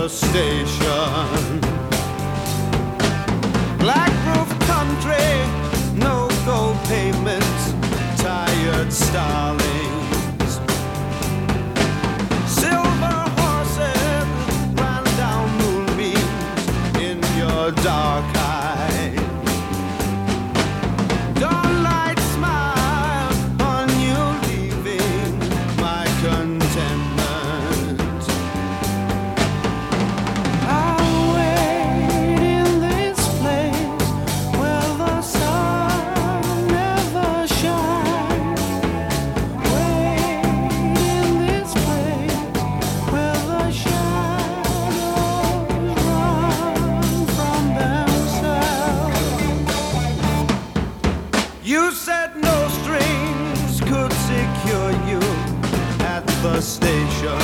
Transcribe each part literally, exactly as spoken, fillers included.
station. Black roof country, no gold pavements, tired starlings. Silver horses ran down moonbeams in your dark eyes. Dawnlight smile on you leaving my contentment. I'll wait in this place where the sun never shines. Wait in this place where the shadows run from themselves. You said no strings could secure you at the station.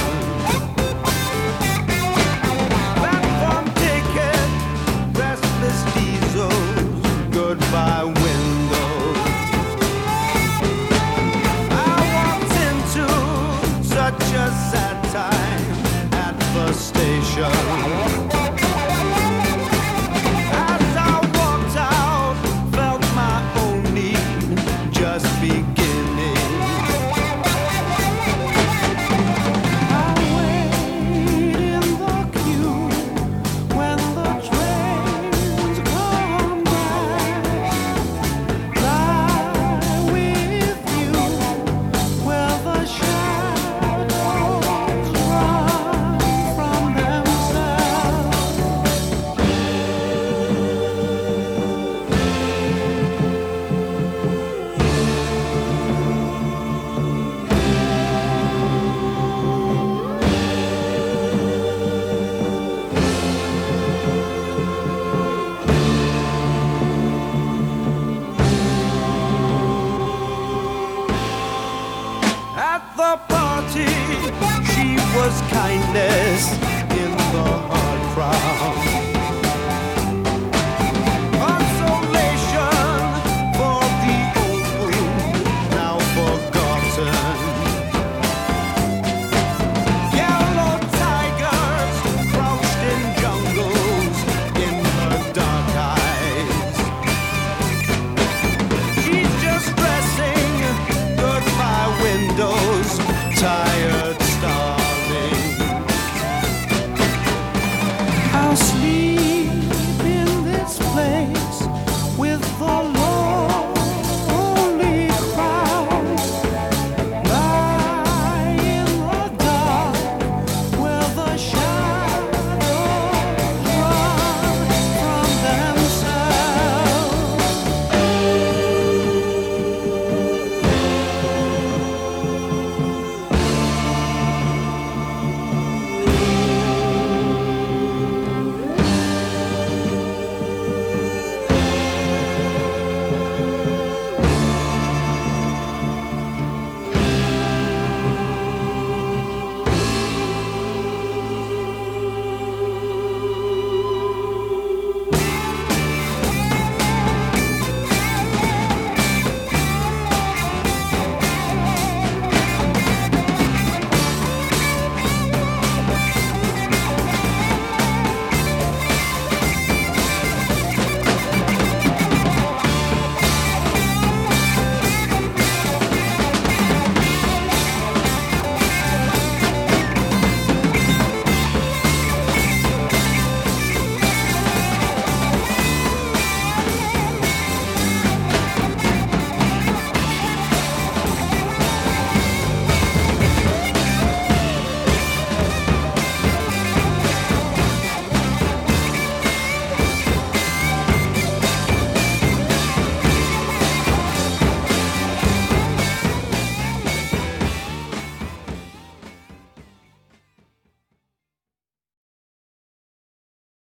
Platform ticket, restless diesels, goodbye windows. I walked into such a sad time at the station. As I walked out, felt my own need just beginning. I wait in the queue when the trains come back. Lie with you where the shadows run from themselves. At the party, she was kindness in the hard crowd. Consolation for the old wound now forgotten. Yellow tigers crouched in jungles in her dark eyes. She's just dressing goodbye windows, tired starling. I'll sleep